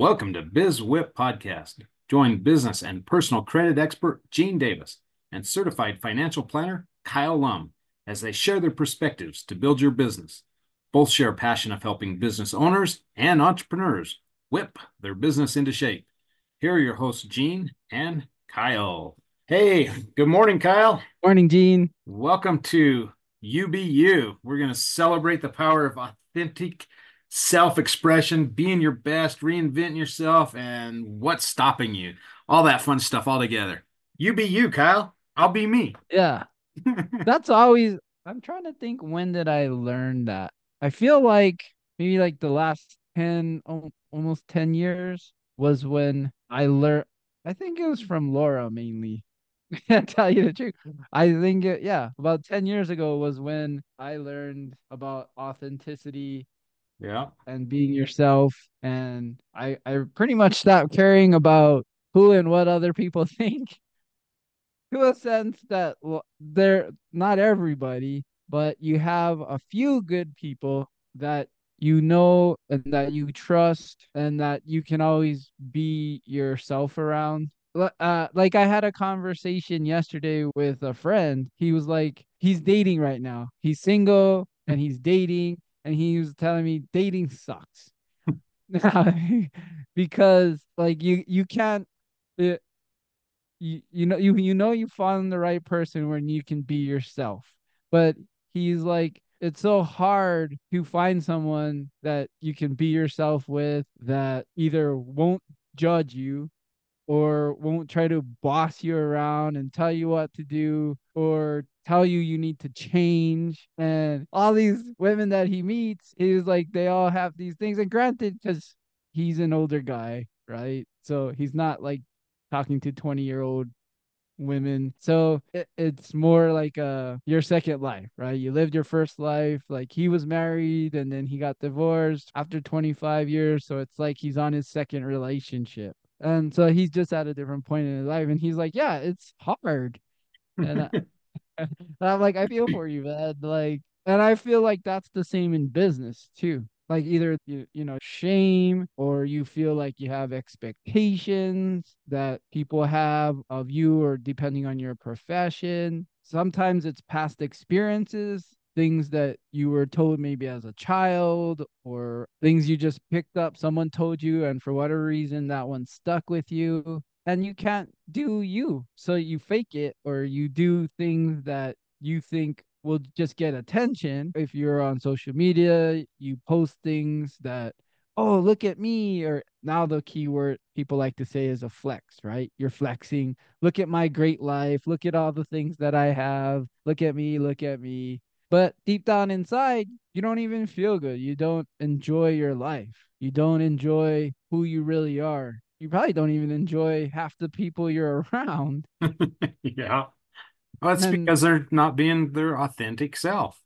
Welcome to Biz Whip Podcast. Join business and personal credit expert Gene Davis and certified financial planner Kyle Lum as they share their perspectives to build your business. Both share a passion of helping business owners and entrepreneurs whip their business into shape. Here are your hosts, Gene and Kyle. Hey, good morning, Kyle. Morning, Gene. Welcome to UBU. We're going to celebrate the power of authentic self expression, being your best, reinventing yourself, and what's stopping you. All that fun stuff all together. You be you, Kyle. I'll be me. Yeah, that's always. I'm trying to think when did I learn that? I feel like maybe like the last 10, almost 10 years was when I learned. I think it was from Laura mainly. To tell you the truth. I think yeah, about 10 years ago was when I learned about authenticity Yeah. and being yourself. And I pretty much stopped caring about who and what other people think to a sense that they're not everybody, but you have a few good people that you know and that you trust and that you can always be yourself around. Like I had a conversation yesterday with a friend. He was like, he's dating right now. He's single and he's dating, and he was telling me dating sucks. Because like you can't uh, you know you found the right person when you can be yourself. But he's like, it's so hard to find someone that you can be yourself with, that either won't judge you or won't try to boss you around and tell you what to do or tell you you need to change. And all these women that he meets, he's like, they all have these things. And granted, because he's an older guy, right? So he's not like talking to 20-year-old women. So it's more like your second life, right? You lived your first life. Like he was married and then he got divorced after 25 years. So it's like he's on his second relationship. And so he's just at a different point in his life. And he's like, yeah, it's hard. And and I'm like, I feel for you, man. Like, and I feel like that's the same in business too. Like either you know shame, or you feel like you have expectations that people have of you, or depending on your profession. Sometimes it's past experiences, things that you were told maybe as a child, or things you just picked up, someone told you, and for whatever reason that one stuck with you, and you can't do you. So you fake it, or you do things that you think will just get attention. If you're on social media, you post things that, oh, look at me. Or now the keyword people like to say is a flex, right? You're flexing. Look at my great life. Look at all the things that I have. Look at me. Look at me. But deep down inside, you don't even feel good. You don't enjoy your life. You don't enjoy who you really are. You probably don't even enjoy half the people you're around. Yeah. Well, that's And because they're not being their authentic self.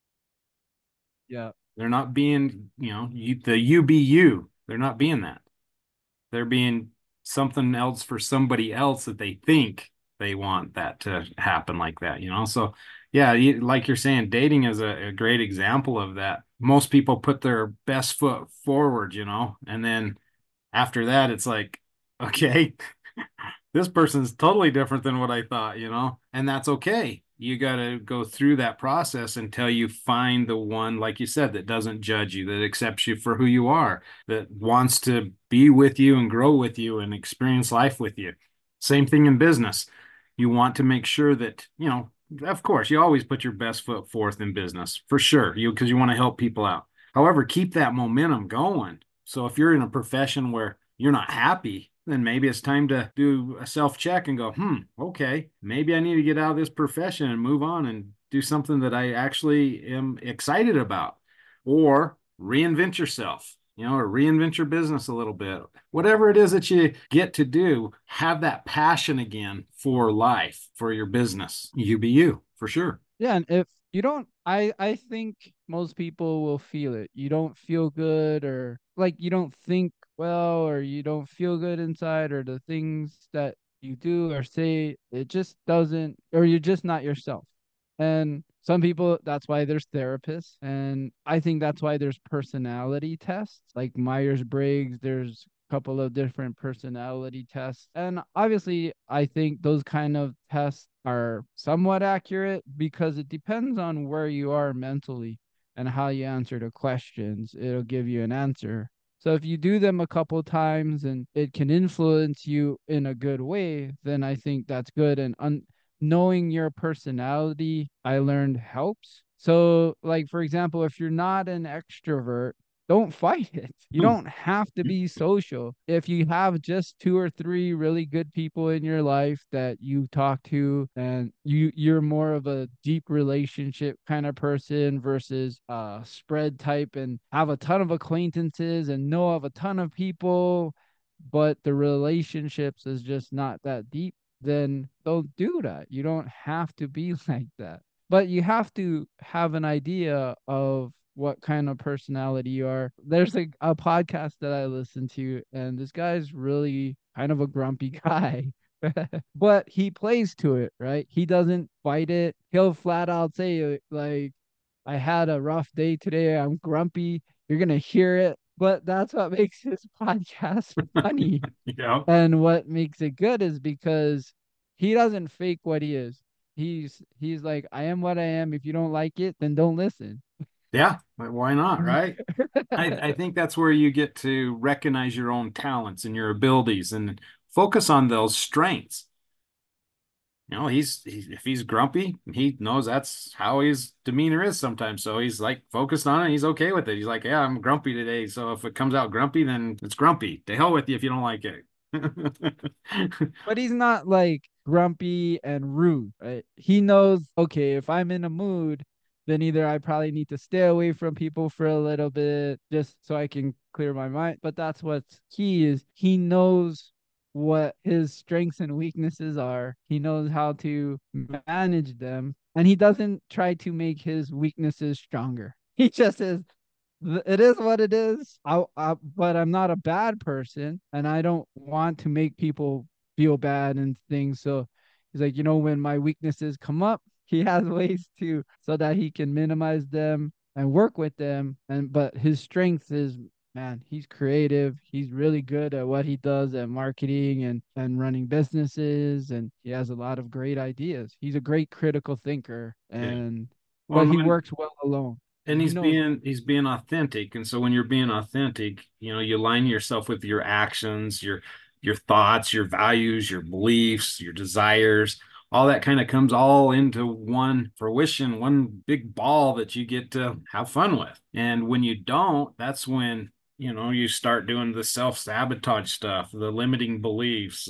yeah, They're not being, the you be you. They're not being that. They're being something else for somebody else that they think they want that to happen like that. So yeah, like you're saying, dating is a great example of that. Most people put their best foot forward, and then after that it's like, okay, this person's totally different than what I thought, and that's okay. You got to go through that process until you find the one, like you said, that doesn't judge you, that accepts you for who you are, that wants to be with you and grow with you and experience life with you. Same thing in business. You want to make sure that, of course, you always put your best foot forth in business for sure, because you want to help people out. However, keep that momentum going. So if you're in a profession where you're not happy, then maybe it's time to do a self check and go, okay, maybe I need to get out of this profession and move on and do something that I actually am excited about, or reinvent yourself, or reinvent your business a little bit. Whatever it is that you get to do, have that passion again for life, for your business. You be you, for sure. yeah. And if you don't, I think most people will feel it. You don't feel good, or like you don't think well, or you don't feel good inside, or the things that you do or say, it just doesn't, or you're just not yourself. And some people, that's why there's therapists. And I think that's why there's personality tests like Myers-Briggs. There's couple of different personality tests. And obviously, I think those kind of tests are somewhat accurate because it depends on where you are mentally and how you answer the questions. It'll give you an answer. So if you do them a couple times and it can influence you in a good way, then I think that's good. And knowing your personality, I learned helps. So, like for example, if you're not an extrovert, don't fight it. You Hmm. don't have to be social. If you have just two or three really good people in your life that you talk to and you're more of a deep relationship kind of person versus spread type and have a ton of acquaintances and know of a ton of people, but the relationships is just not that deep, then don't do that. You don't have to be like that. But you have to have an idea of what kind of personality you are. There's a podcast that I listen to, and this guy's really kind of a grumpy guy. But he plays to it, right? He doesn't fight it. He'll flat out say, like, I had a rough day today. I'm grumpy. You're going to hear it. But that's what makes this podcast funny. Yeah. And what makes it good is because he doesn't fake what he is. He's like, I am what I am. If you don't like it, then don't listen. Yeah. Why not? Right. I think that's where you get to recognize your own talents and your abilities and focus on those strengths. If he's grumpy, he knows that's how his demeanor is sometimes. So he's like focused on it. He's okay with it. He's like, yeah, I'm grumpy today. So if it comes out grumpy, then it's grumpy. To hell with you if you don't like it. But he's not like grumpy and rude, right? He knows, okay, if I'm in a mood, then either I probably need to stay away from people for a little bit just so I can clear my mind. But that's what's key is he knows what his strengths and weaknesses are. He knows how to manage them, and he doesn't try to make his weaknesses stronger. He just says, it is what it is. But I'm not a bad person, and I don't want to make people feel bad and things. So he's like, when my weaknesses come up, he has ways to so that he can minimize them and work with them. And but his strength is, man, he's creative. He's really good at what he does at marketing and running businesses, and he has a lot of great ideas. He's a great critical thinker, Yeah. and Well, but he works well alone. and He knows. he's being authentic. And so when you're being authentic, you align yourself with your actions, your thoughts, your values, your beliefs, your desires. All that kind of comes all into one fruition, one big ball that you get to have fun with. And when you don't, that's when you start doing the self-sabotage stuff, the limiting beliefs,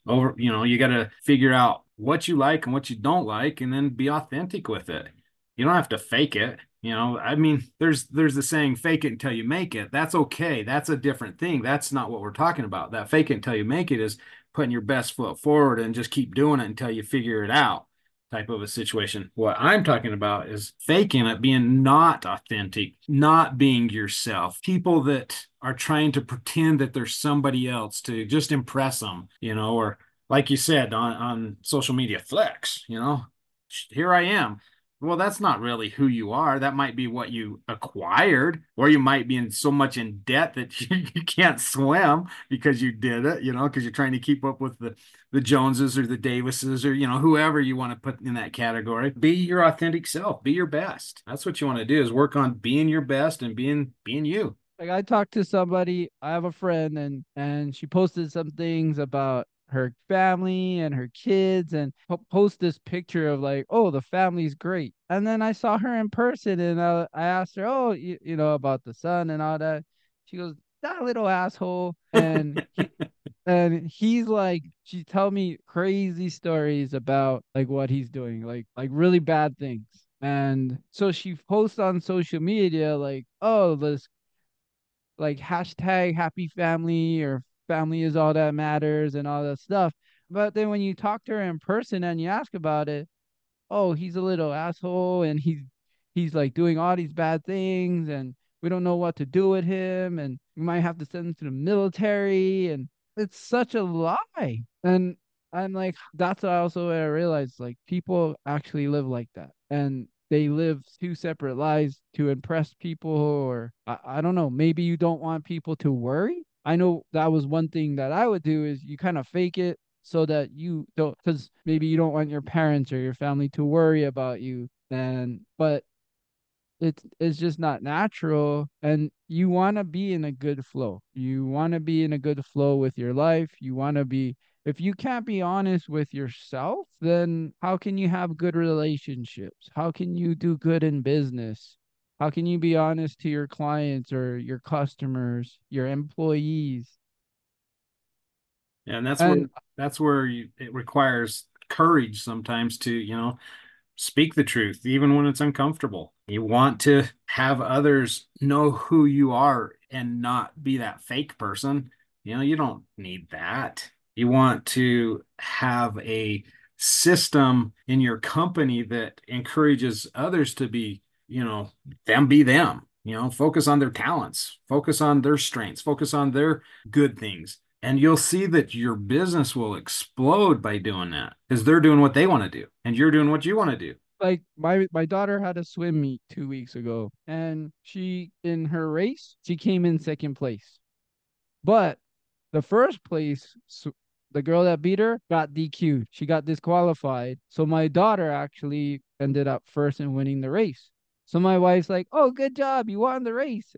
you got to figure out what you like and what you don't like, and then be authentic with it. You don't have to fake it. I mean, there's the saying, fake it until you make it. That's okay. That's a different thing. That's not what we're talking about. That fake it until you make it is putting your best foot forward and just keep doing it until you figure it out type of a situation. What I'm talking about is faking it, being not authentic, not being yourself. People that are trying to pretend that there's somebody else to just impress them, or like you said on social media, flex, here I am. Well, that's not really who you are. That might be what you acquired, or you might be in so much in debt that you can't swim because you did it, because you're trying to keep up with the Joneses or the Davises or, whoever you want to put in that category. Be your authentic self. Be your best. That's what you want to do is work on being your best and being you. Like I talked to somebody, I have a friend and she posted some things about her family and her kids and post this picture of like, oh, the family's great. And then I saw her in person and I asked her, oh, about the son and all that. She goes, that little asshole. And he's like, she tell me crazy stories about like what he's doing, like really bad things. And so she posts on social media like, oh, this like hashtag happy family or family is all that matters and all that stuff. But then when you talk to her in person and you ask about it, oh, he's a little asshole and he's like doing all these bad things and we don't know what to do with him and we might have to send him to the military and it's such a lie. And I'm like, that's also what I realized like people actually live like that. And they live two separate lives to impress people, or I don't know, maybe you don't want people to worry. I know that was one thing that I would do is you kind of fake it so that you don't, because maybe you don't want your parents or your family to worry about you. And, but it's just not natural, and you want to be in a good flow. You want to be in a good flow with your life. You want to be, if you can't be honest with yourself, then how can you have good relationships? How can you do good in business? How can you be honest to your clients or your customers, your employees? And And that's where it requires courage sometimes to, speak the truth, even when it's uncomfortable. You want to have others know who you are and not be that fake person. You don't need that. You want to have a system in your company that encourages others to be, them be them, focus on their talents, focus on their strengths, focus on their good things. And you'll see that your business will explode by doing that because they're doing what they want to do and you're doing what you want to do. like my daughter had a swim meet 2 weeks ago, and she in her race, she came in second place. But the first place, the girl that beat her got DQ'd. She got disqualified. So my daughter actually ended up first in winning the race. So my wife's like, "Oh, good job. You won the race."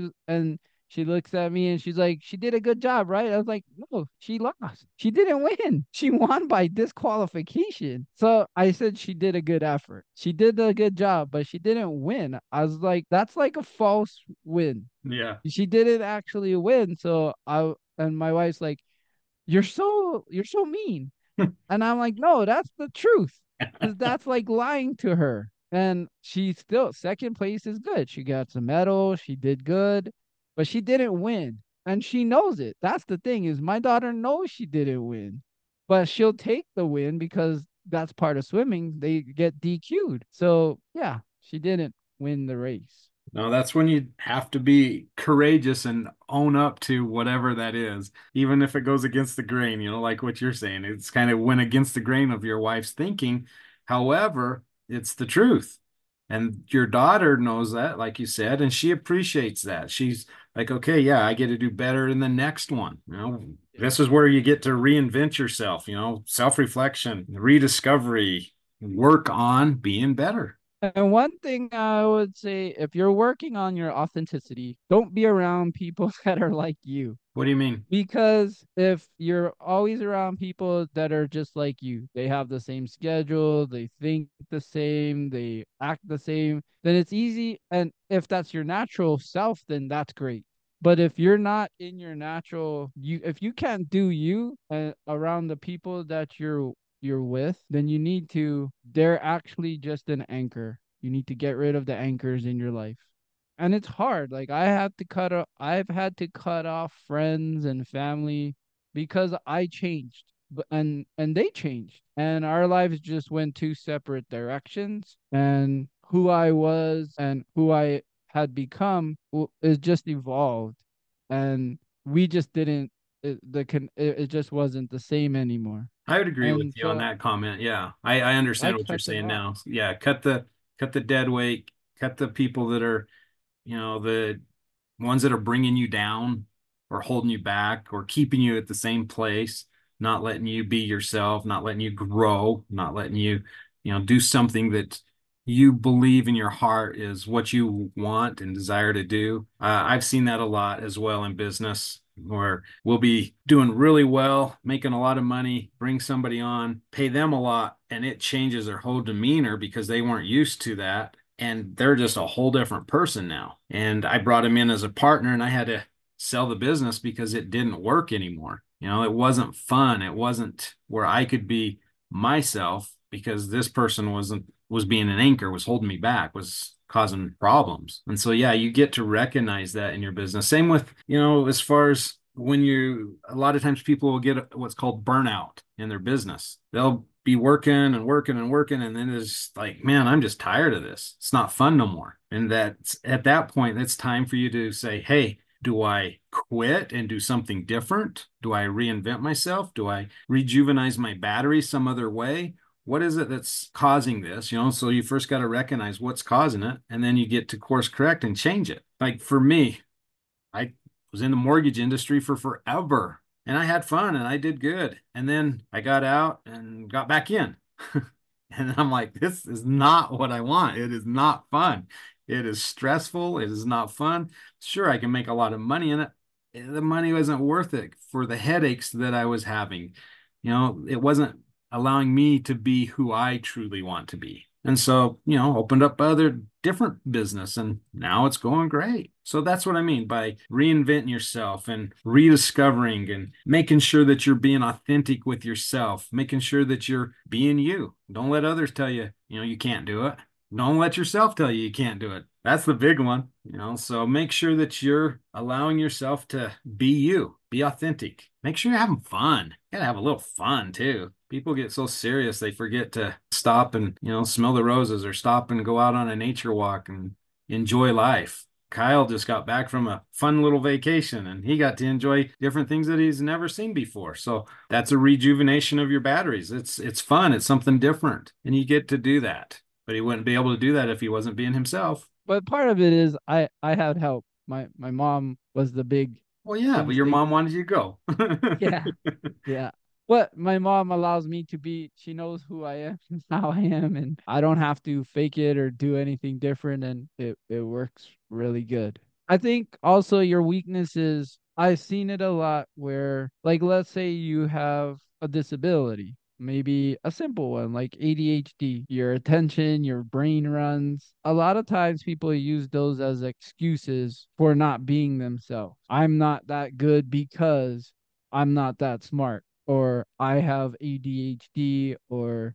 And she looks at me and she's like, "She did a good job, right?" I was like, "No, she lost. She didn't win. She won by disqualification." So I said she did a good effort. She did a good job, but she didn't win. I was like, "That's like a false win." Yeah. She didn't actually win. So I and my wife's like, you're so mean. And I'm like, no, that's the truth. Because that's like lying to her. And she still second place is good. She got some medal, she did good, but she didn't win. And she knows it. That's the thing, is my daughter knows she didn't win. But she'll take the win because that's part of swimming. They get DQ'd. So yeah, she didn't win the race. No, that's when you have to be courageous and own up to whatever that is, even if it goes against the grain, like what you're saying. It's kind of went against the grain of your wife's thinking. However, it's the truth. And your daughter knows that, like you said, and she appreciates that. She's like, okay, yeah, I get to do better in the next one. This is where you get to reinvent yourself, self-reflection, rediscovery, work on being better. And one thing I would say, if you're working on your authenticity, don't be around people that are like you. What do you mean? Because if you're always around people that are just like you, they have the same schedule, they think the same, they act the same, then it's easy. And if that's your natural self, then that's great. But if you're not in your natural, if you can't do you around the people that you're with, then you need to, they're actually just an anchor. You need to get rid of the anchors in your life. And it's hard. Like I've had to cut off friends and family because I changed. And they changed. And our lives just went two separate directions. And who I was and who I had become is just evolved. And we just didn't it just wasn't the same anymore. I would agree with And you on so that comment. Yeah. I I understand what you're cut them saying off. now. Yeah, cut the dead weight, cut the people that are, the ones that are bringing you down or holding you back or keeping you at the same place, not letting you be yourself, not letting you grow, not letting you, do something that you believe in your heart is what you want and desire to do. I've seen that a lot as well in business where we'll be doing really well, making a lot of money, bring somebody on, pay them a lot, and it changes their whole demeanor because they weren't used to that. And they're just a whole different person now. And I brought him in as a partner and I had to sell the business because it didn't work anymore. It wasn't fun. It wasn't where I could be myself because this person was being an anchor, was holding me back, was causing problems. And so yeah, you get to recognize that in your business. Same with, as far as when a lot of times people will get what's called burnout in their business. They'll be working and working and working, and then it's like, man, I'm just tired of this. It's not fun no more. And that's at that point, it's time for you to say, hey, do I quit and do something different? Do I reinvent myself? Do I rejuvenize my battery some other way? What is it that's causing this? So you first got to recognize what's causing it, and then you get to course correct and change it. Like for me, I Was in the mortgage industry for forever. And I had fun and I did good. And then I got out and got back in. And I'm like, this is not what I want. It is not fun. It is stressful. It is not fun. Sure, I can make a lot of money in it. The money wasn't worth it for the headaches that I was having. It wasn't allowing me to be who I truly want to be. And so, opened up other different business and now it's going great. So that's what I mean by reinventing yourself and rediscovering and making sure that you're being authentic with yourself, making sure that you're being you. Don't let others tell you, you can't do it. Don't let yourself tell you can't do it. That's the big one. So make sure that you're allowing yourself to be you, be authentic. Make sure you're having fun. You gotta have a little fun too. People get so serious they forget to stop and, smell the roses or stop and go out on a nature walk and enjoy life. Kyle just got back from a fun little vacation and he got to enjoy different things that he's never seen before. So that's a rejuvenation of your batteries. It's fun. It's something different. And you get to do that. But he wouldn't be able to do that if he wasn't being himself. But part of it is I had help. My mom was the big Well, yeah, but your instinct. mom wanted you to go. Yeah, yeah. But my mom allows me to be, she knows who I am, how I am, and I don't have to fake it or do anything different, and it works really good. I think also your weakness is, I've seen it a lot where, like, let's say you have a disability, maybe a simple one like ADHD, your attention, your brain runs. A lot of times people use those as excuses for not being themselves. I'm not that good because I'm not that smart, or I have ADHD, or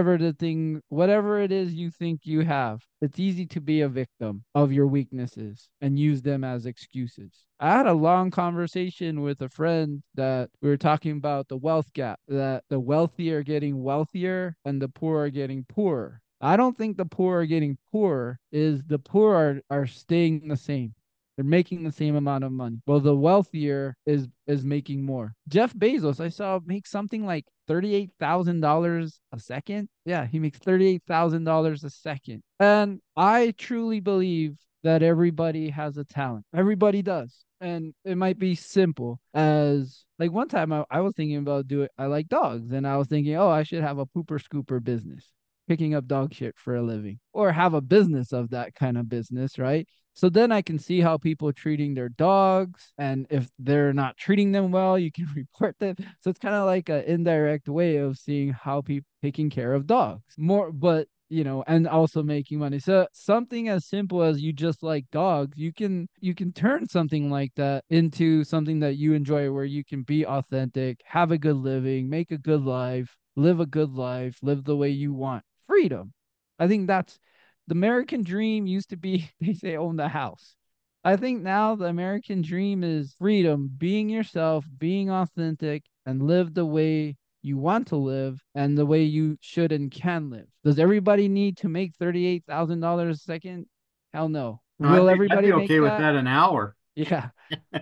whatever it is you think you have. It's easy to be a victim of your weaknesses and use them as excuses. I had a long conversation with a friend that we were talking about the wealth gap, that the wealthy are getting wealthier and the poor are getting poorer. I don't think the poor are getting poorer, is the poor are staying the same. They're making the same amount of money. Well, the wealthier is making more. Jeff Bezos, I saw make something like $38,000 a second. Yeah, he makes $38,000 a second. And I truly believe that everybody has a talent. Everybody does. And it might be simple as like one time I was thinking about doing, I like dogs, and I was thinking, oh, I should have a pooper scooper business, picking up dog shit for a living, or have a business of that kind of business, right? So then I can see how people are treating their dogs, and if they're not treating them well, you can report them. So it's kind of like an indirect way of seeing how people taking care of dogs more, but and also making money. So something as simple as you just like dogs, you can turn something like that into something that you enjoy, where you can be authentic, have a good living, make a good life, live a good life, live the way you want. Freedom. I think that's the American dream used to be, they say, own the house. I think now the American dream is freedom, being yourself, being authentic, and live the way you want to live and the way you should and can live. Does everybody need to make $38,000 a second? Hell no. No, Will I'd be everybody make okay with that? that an hour. Yeah.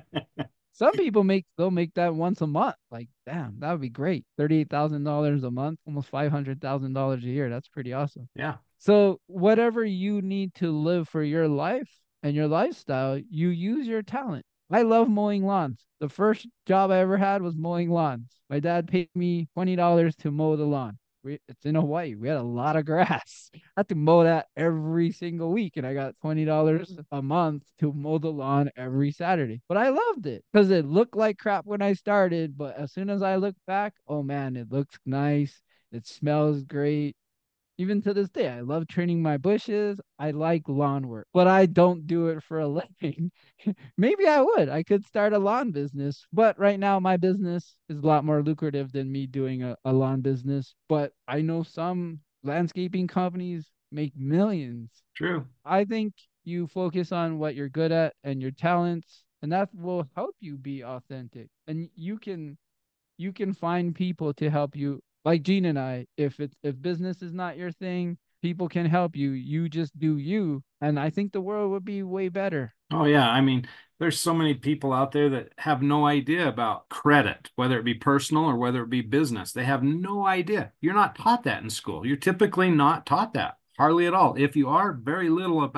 Some people they'll make that once a month. Like, damn, that would be great. $38,000 a month, almost $500,000 a year. That's pretty awesome. Yeah. So, whatever you need to live for your life and your lifestyle, you use your talent. I love mowing lawns. The first job I ever had was mowing lawns. My dad paid me $20 to mow the lawn. It's in Hawaii. We had a lot of grass. I had to mow that every single week, and I got $20 a month to mow the lawn every Saturday. But I loved it because it looked like crap when I started. But as soon as I look back, oh man, it looks nice. It smells great. Even to this day, I love trimming my bushes. I like lawn work, but I don't do it for a living. Maybe I would. I could start a lawn business, but right now my business is a lot more lucrative than me doing a lawn business. But I know some landscaping companies make millions. True. I think you focus on what you're good at and your talents, and that will help you be authentic. And you can find people to help you, like Gene and I. If business is not your thing, people can help you. You just do you, and I think the world would be way better. Oh yeah, I mean, there's so many people out there that have no idea about credit, whether it be personal or whether it be business. They have no idea. You're not taught that in school. You're typically not taught that, hardly at all. If you are, very little about it.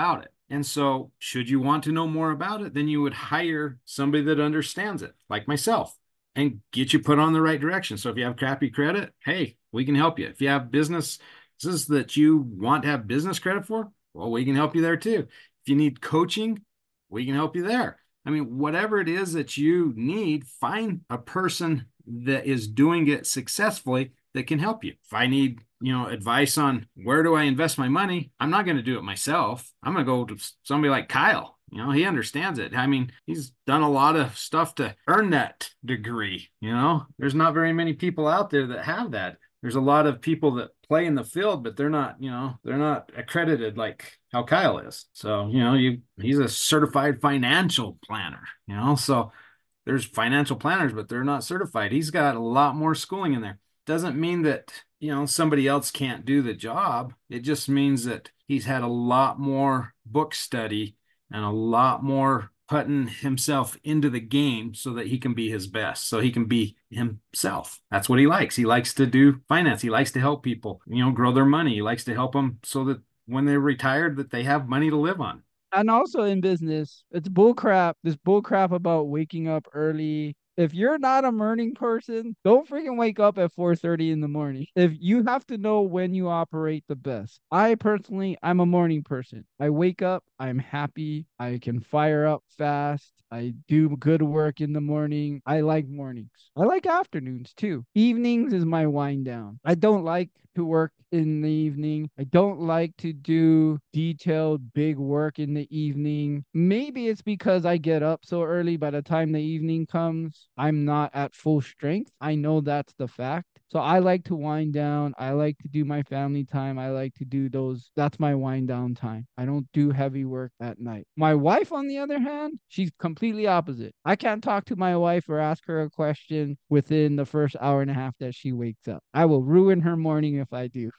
And so, should you want to know more about it, then you would hire somebody that understands it, like myself, and get you put on the right direction. So, if you have crappy credit, hey, we can help you. If you have businesses that you want to have business credit for, well, we can help you there too. If you need coaching, we can help you there. I mean, whatever it is that you need, find a person that is doing it successfully that can help you. If I need, advice on where do I invest my money, I'm not going to do it myself. I'm going to go to somebody like Kyle. He understands it. I mean, he's done a lot of stuff to earn that degree. There's not very many people out there that have that. There's a lot of people that play in the field, but they're not accredited like how Kyle is. So, he's a certified financial planner, so there's financial planners, but they're not certified. He's got a lot more schooling in there. Doesn't mean that, somebody else can't do the job. It just means that he's had a lot more book study and a lot more putting himself into the game so that he can be his best, so he can be himself. That's what he likes. He likes to do finance. He likes to help people, grow their money. He likes to help them so that when they're retired, that they have money to live on. And also in business, it's bull crap. This bull crap about waking up early. If you're not a morning person, don't freaking wake up at 4:30 in the morning. If you have to know when you operate the best. I personally, I'm a morning person. I wake up, I'm happy, I can fire up fast. I do good work in the morning. I like mornings. I like afternoons too. Evenings is my wind down. I don't like to work in the evening. I don't like to do detailed big work in the evening. Maybe it's because I get up so early. By the time the evening comes, I'm not at full strength. I know that's the fact. So I like to wind down. I like to do my family time. I like to do those. That's my wind down time. I don't do heavy work at night. My wife, on the other hand, she's completely opposite. I can't talk to my wife or ask her a question within the first hour and a half that she wakes up. I will ruin her morning if I do.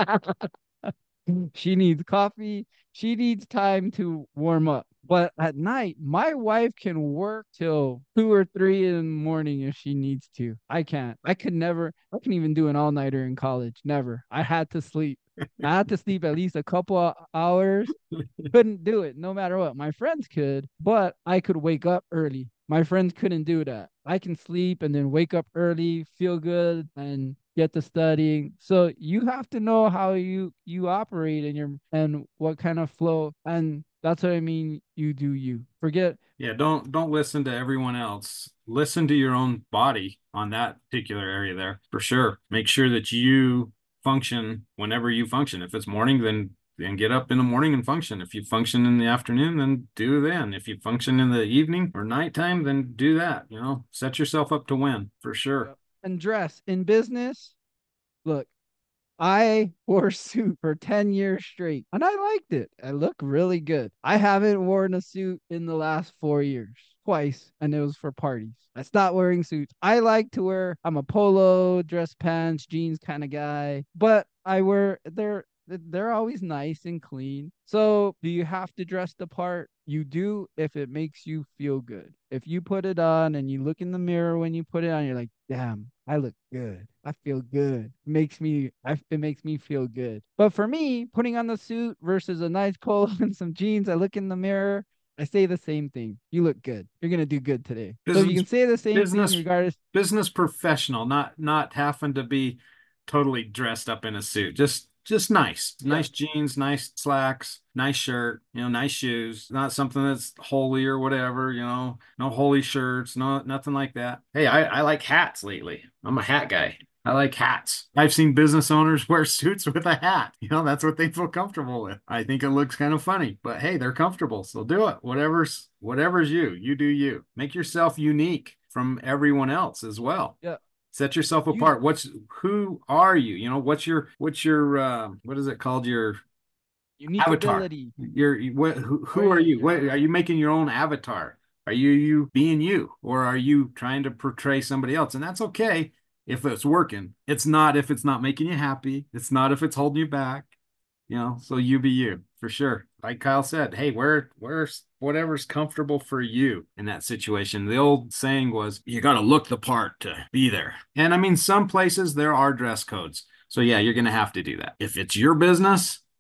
She needs coffee. She needs time to warm up. But at night, my wife can work till 2 or 3 in the morning if she needs to. I can't. I could never. I can even do an all-nighter in college. Never. I had to sleep. I had to sleep at least a couple of hours. Couldn't do it no matter what. My friends could, but I could wake up early. My friends couldn't do that. I can sleep and then wake up early, feel good, and get to studying. So you have to know how you operate in your and what kind of flow. And that's what I mean. You do you. Forget. Yeah, don't listen to everyone else. Listen to your own body on that particular area there for sure. Make sure that you function whenever you function. If it's morning, then get up in the morning and function. If you function in the afternoon, then do then. If you function in the evening or nighttime, then do that. Set yourself up to win for sure. Yep. And dress in business. Look, I wore a suit for 10 years straight and I liked it. I look really good. I haven't worn a suit in the last 4 years, twice, and it was for parties. I stopped wearing suits. I like to I'm a polo, dress pants, jeans kind of guy, but they're always nice and clean. So, do you have to dress the part? You do if it makes you feel good. If you put it on and you look in the mirror when you put it on, you're like, damn, I look good. I feel good. It makes me feel good. But for me, putting on the suit versus a nice polo and some jeans, I look in the mirror, I say the same thing. You look good. You're gonna do good today. So you Business can say the same thing business regardless. business professional, not having to be totally dressed up in a suit. Just nice. Yeah. Nice jeans, nice slacks, nice shirt, nice shoes. Not something that's holy or whatever, no holy shirts, no nothing like that. Hey, I like hats lately. I'm a hat guy. I like hats. I've seen business owners wear suits with a hat. That's what they feel comfortable with. I think it looks kind of funny, but hey, they're comfortable. So do it. Whatever's you. You do you. Make yourself unique from everyone else as well. Yeah. Set yourself You apart. Who are you? What's your what is it called? Your unique avatar. ability. Who are Right, you? your What are you avatar. making your own avatar? Are you being you, or are you trying to portray somebody else? And that's okay if it's working. It's not if it's not making you happy. It's not if it's holding you back. So you be you for sure. Like Kyle said, hey, where's whatever's comfortable for you in that situation. The old saying was, you got to look the part to be there. And I mean, some places there are dress codes. So yeah, you're going to have to do that. If it's your business,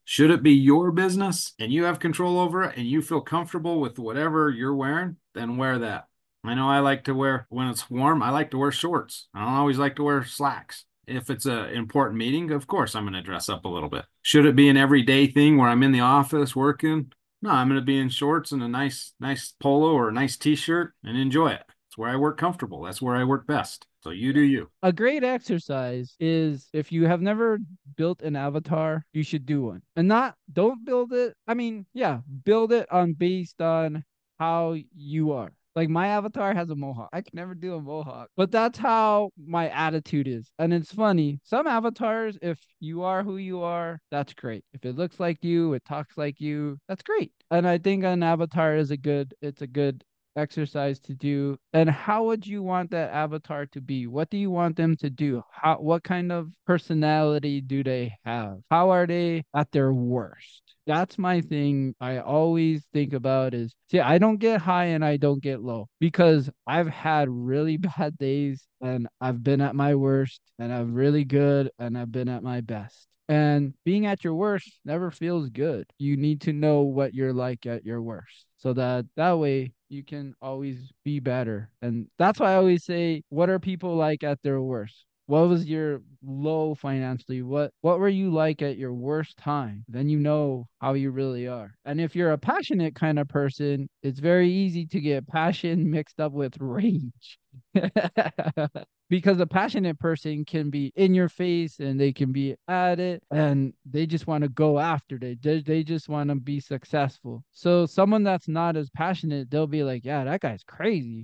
Should it be your business and you have control over it and you feel comfortable with whatever you're wearing, then wear that. I know I like to wear, when it's warm, I like to wear shorts. I don't always like to wear slacks. If it's an important meeting, of course I'm going to dress up a little bit. Should it be an everyday thing where I'm in the office working? No, I'm going to be in shorts and a nice polo or a nice t-shirt and enjoy it. It's where I work comfortable. That's where I work best. So you do you. A great exercise is if you have never built an avatar, you should do one. And not don't build it. I mean, yeah, build it on based on how you are. Like my avatar has a mohawk. I can never do a mohawk, but that's how my attitude is. And it's funny. Some avatars, if you are who you are, that's great. If it looks like you, it talks like you, that's great. And I think an avatar is it's a good exercise to do. And how would you want that avatar to be? What do you want them to do? What kind of personality do they have? How are they at their worst? That's my thing. I always think about is, see, I don't get high and I don't get low because I've had really bad days and I've been at my worst and I'm really good and I've been at my best. And being at your worst never feels good. You need to know what you're like at your worst so that way you can always be better. And that's why I always say, what are people like at their worst? What was your low financially? What were you like at your worst time? Then you know how you really are. And if you're a passionate kind of person, it's very easy to get passion mixed up with rage. Because a passionate person can be in your face and they can be at it and they just want to go after it. They just want to be successful. So someone that's not as passionate, they'll be like, yeah, that guy's crazy.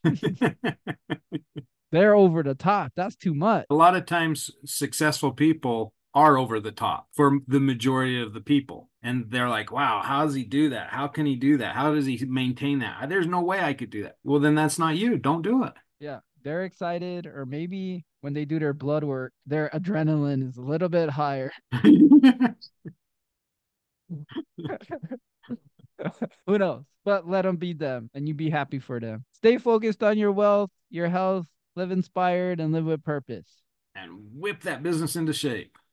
They're over the top. That's too much. A lot of times successful people are over the top for the majority of the people. And they're like, wow, how does he do that? How can he do that? How does he maintain that? There's no way I could do that. Well, then that's not you. Don't do it. Yeah. They're excited, or maybe when they do their blood work, their adrenaline is a little bit higher. Who knows? But let them be them and you be happy for them. Stay focused on your wealth, your health, live inspired, and live with purpose. And whip that business into shape.